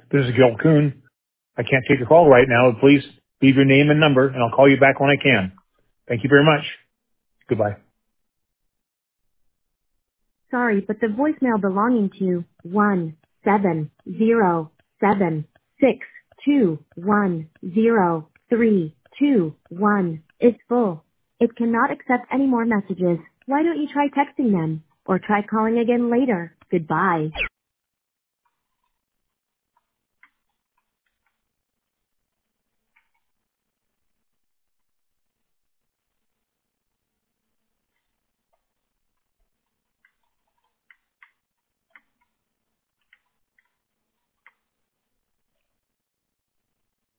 This is Gil Kuhn. I can't take your call right now. Please leave your name and number, and I'll call you back when I can. Thank you very much. Goodbye. Sorry, but the voicemail belonging to 17076210321 is full. It cannot accept any more messages. Why don't you try texting them? Or try calling again later. Goodbye.